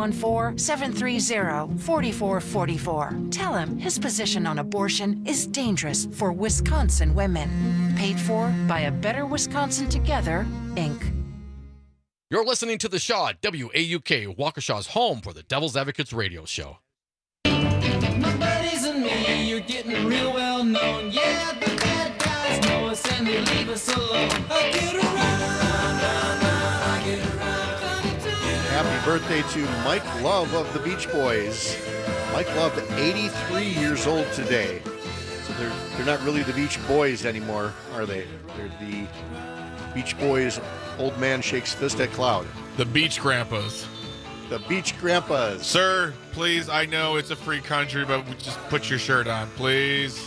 714-730-4444. Tell him his position on abortion is dangerous for Wisconsin women. Paid for by A Better Wisconsin Together, Inc. You're listening to The Shaw at WAUK, Waukesha's home for the Devil's Advocates radio show. My buddies and me, you're getting real well known. Yeah, the bad guys know us and they leave us alone. I get around, I get around. Happy birthday to Mike Love of the Beach Boys. Mike Love, 83 years old today. So they're not really the Beach Boys anymore, are they? They're the Beach Boys. Old man shakes fist at cloud. The Beach Grandpas. The Beach Grandpas. Sir, please, I know it's a free country, but just put your shirt on, please.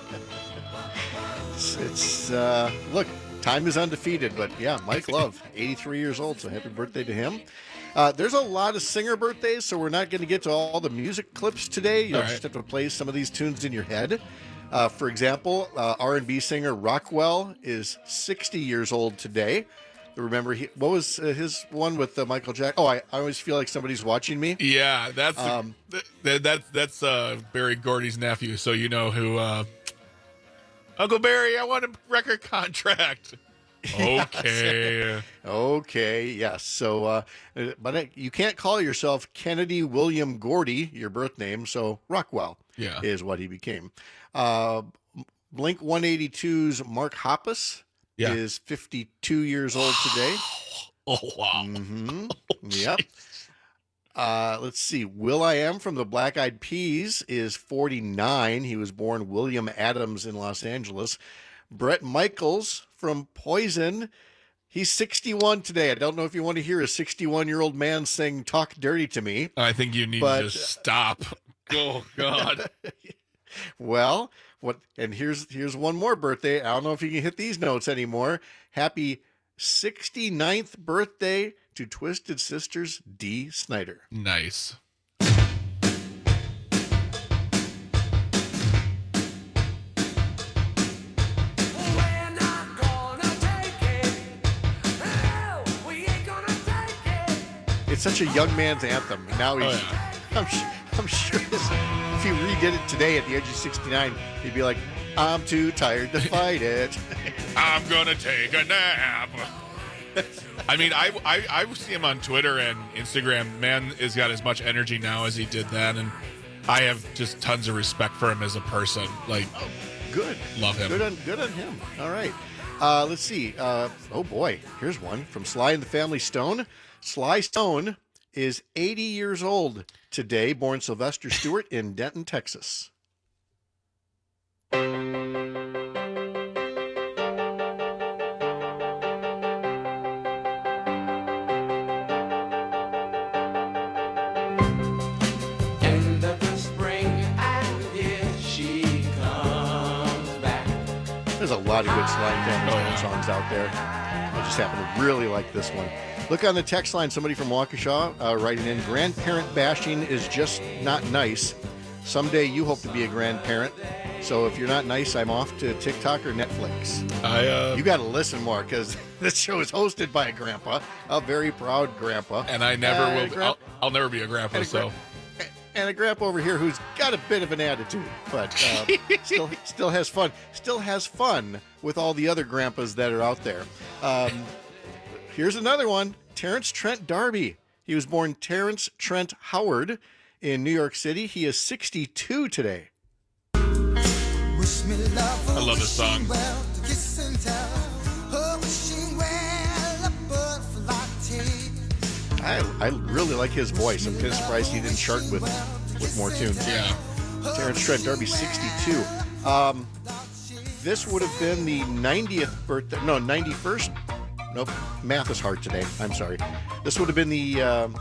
Look, time is undefeated, but yeah, Mike Love, 83 years old, so happy birthday to him. There's a lot of singer birthdays, so we're not going to get to all the music clips today. You'll just have to play some of these tunes in your head. For example, R&B singer Rockwell is 60 years old today. Remember, what was his one with Michael Jackson? Oh, I always feel like somebody's watching me. Yeah, that's Barry Gordy's nephew, so you know who. Uncle Barry, I want a record contract. Okay. Okay, yes. So, but you can't call yourself Kennedy William Gordy, your birth name, so Rockwell is what he became. Blink 182's Mark Hoppus is 52 years old today. Oh, wow. Mm-hmm. Yep. Let's see. Will.i.am from the Black Eyed Peas is 49. He was born William Adams in Los Angeles. Bret Michaels from Poison, he's 61 today. I don't know if you want to hear a 61-year-old man sing Talk Dirty to Me. I think you need to just stop. Oh, God. Well, and here's one more birthday. I don't know if you can hit these notes anymore. Happy 69th birthday to Twisted Sister's Dee Snider. Nice. It's such a young man's anthem. Now he's, I'm sure if he redid it today at the age of 69, he'd be like, I'm too tired to fight it. I'm gonna take a nap. I mean, I see him on Twitter and Instagram. Man has got as much energy now as he did then, and I have just tons of respect for him as a person. Like, good, love him. Good on him. All right, let's see. Oh boy, here's one from Sly and the Family Stone. Sly Stone is 80 years old today, born Sylvester Stewart in Denton, Texas. There's a lot of good Sly and Family Stone songs out there. I just happen to really like this one. Look on the text line, somebody from Waukesha writing in, grandparent bashing is just not nice. Someday you hope to be a grandparent. So if you're not nice, I'm off to TikTok or Netflix. You got to listen more because this show is hosted by a grandpa, a very proud grandpa. And I never will. I'll never be a grandpa, and a grandpa over here who's got a bit of an attitude, but still has fun. Still has fun with all the other grandpas that are out there. Here's another one. Terrence Trent D'Arby. He was born Terrence Trent Howard in New York City. He is 62 today. I love this song. I really like his voice. I'm kind of surprised he didn't chart with more tunes. Yeah. Terrence Trent D'Arby, 62. This would have been the 90th birthday. No, 91st. Nope. Math is hard today. I'm sorry. This would have been the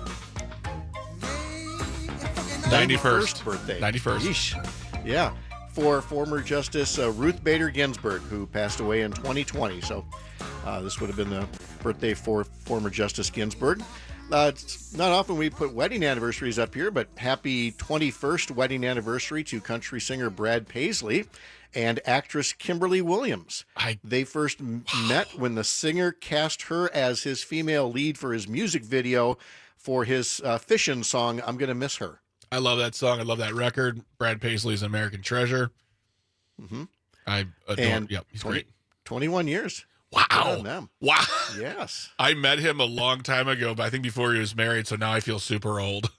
91st birthday. 91st. Yeesh. Yeah. For former Justice Ruth Bader Ginsburg, who passed away in 2020. So this would have been the birthday for former Justice Ginsburg. It's not often we put wedding anniversaries up here, but happy 21st wedding anniversary to country singer Brad Paisley and actress Kimberly Williams. They first met when the singer cast her as his female lead for his music video for his Fishin' song, I'm Gonna Miss Her. I love that song. I love that record. Brad Paisley's American Treasure. Mm-hmm. I adore. Yep, he's great. 21 years. Wow. Wow. Yes. I met him a long time ago, but I think before he was married, so now I feel super old.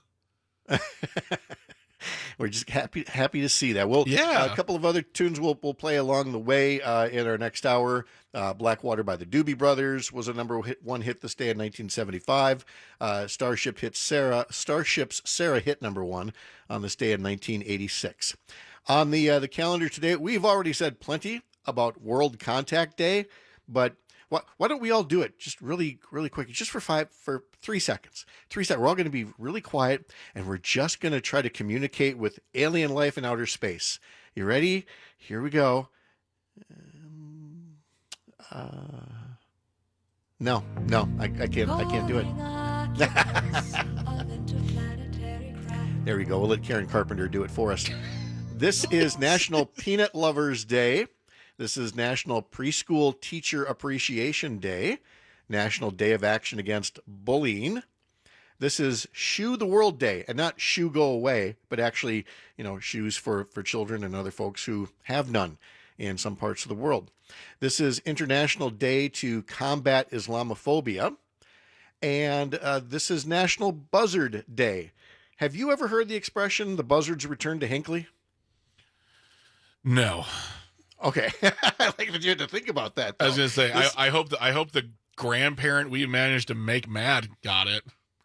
We're just happy to see that. Well, yeah. A couple of other tunes we'll play along the way in our next hour. Blackwater by the Doobie Brothers was a #1 hit this day in 1975. Starship's Sarah hit #1 on this day in 1986. On the calendar today, we've already said plenty about World Contact Day, but why don't we all do it just really quick, just for 3 seconds. 3 seconds. We're all going to be really quiet, and we're just going to try to communicate with alien life in outer space. You ready? Here we go. No, I can't do it. There we go. We'll let Karen Carpenter do it for us. This is National Peanut Lovers Day. This is National Preschool Teacher Appreciation Day, National Day of Action Against Bullying. This is Shoe the World Day, and not shoe go away, but actually, shoes for children and other folks who have none in some parts of the world. This is International Day to Combat Islamophobia, and this is National Buzzard Day. Have you ever heard the expression, the buzzards return to Hinckley? No. Okay. I like that you had to think about that, though. I was going to say, I hope the grandparent we managed to make mad got it.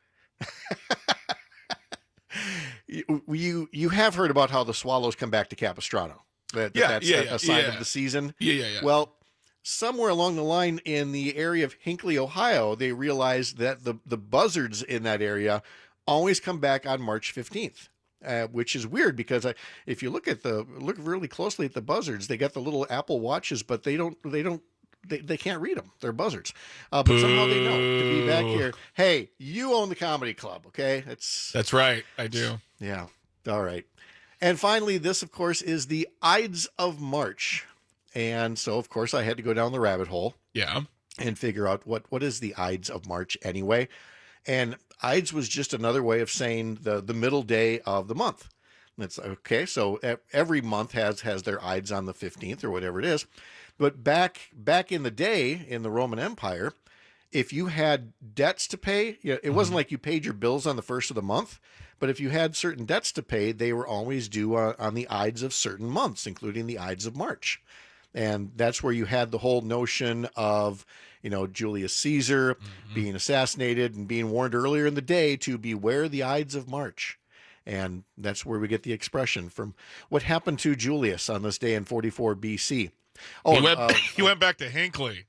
You have heard about how the swallows come back to Capistrano. That's a sign of the season. Yeah. Well, somewhere along the line in the area of Hinckley, Ohio, they realized that the buzzards in that area always come back on March 15th. Which is weird because if you look really closely at the buzzards, they got the little Apple Watches, but they can't read them. They're buzzards, but somehow they know to be back here. Hey, you own the comedy club, okay? That's right, I do. Yeah, all right. And finally, this of course is the Ides of March, and so of course I had to go down the rabbit hole, and figure out what is the Ides of March anyway. And Ides was just another way of saying the middle day of the month. That's okay. So every month has their Ides on the 15th or whatever it is. But back in the day in the Roman Empire, if you had debts to pay, it wasn't like you paid your bills on the first of the month. But if you had certain debts to pay, they were always due on the Ides of certain months, including the Ides of March. And that's where you had the whole notion of, Julius Caesar being assassinated and being warned earlier in the day to beware the Ides of March. And that's where we get the expression from what happened to Julius on this day in 44 BC. He went back to Hinckley.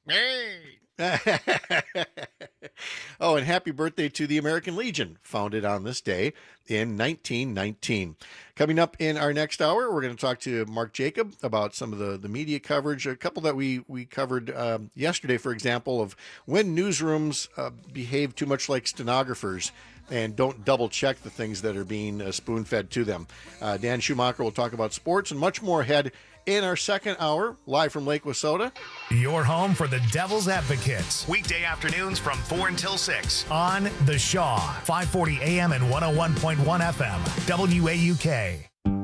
Oh, and happy birthday to the American Legion, founded on this day in 1919. Coming up in our next hour, we're going to talk to Mark Jacob about some of the media coverage, a couple that we covered yesterday, for example, of when newsrooms behave too much like stenographers and don't double check the things that are being spoon-fed to them. Dan Schumacher will talk about sports and much more ahead in our second hour, live from Lake Wissota. Your home for the Devil's Advocates. Weekday afternoons from 4 until 6 on The Shaw, 540 AM and 101.1 FM, WAUK.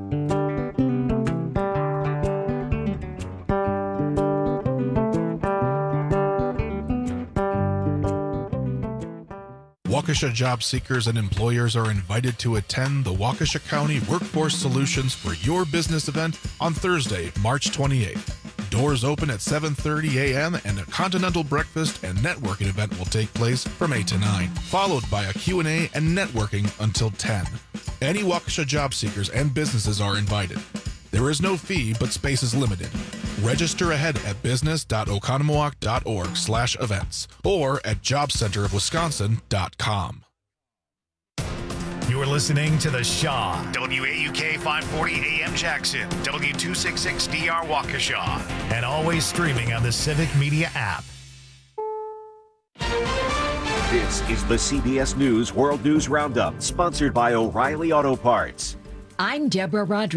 Waukesha job seekers and employers are invited to attend the Waukesha County Workforce Solutions for Your Business event on Thursday, March 28th. Doors open at 7:30 a.m. and a continental breakfast and networking event will take place from 8 to 9, followed by a Q&A and networking until 10. Any Waukesha job seekers and businesses are invited. There is no fee, but space is limited. Register ahead at business.oconomowoc.org/events or at jobcenterofwisconsin.com. You're listening to The Shaw, WAUK 540 AM Jackson, W266DR Waukesha, and always streaming on the Civic Media app. This is the CBS News World News Roundup, sponsored by O'Reilly Auto Parts. I'm Deborah Rodriguez.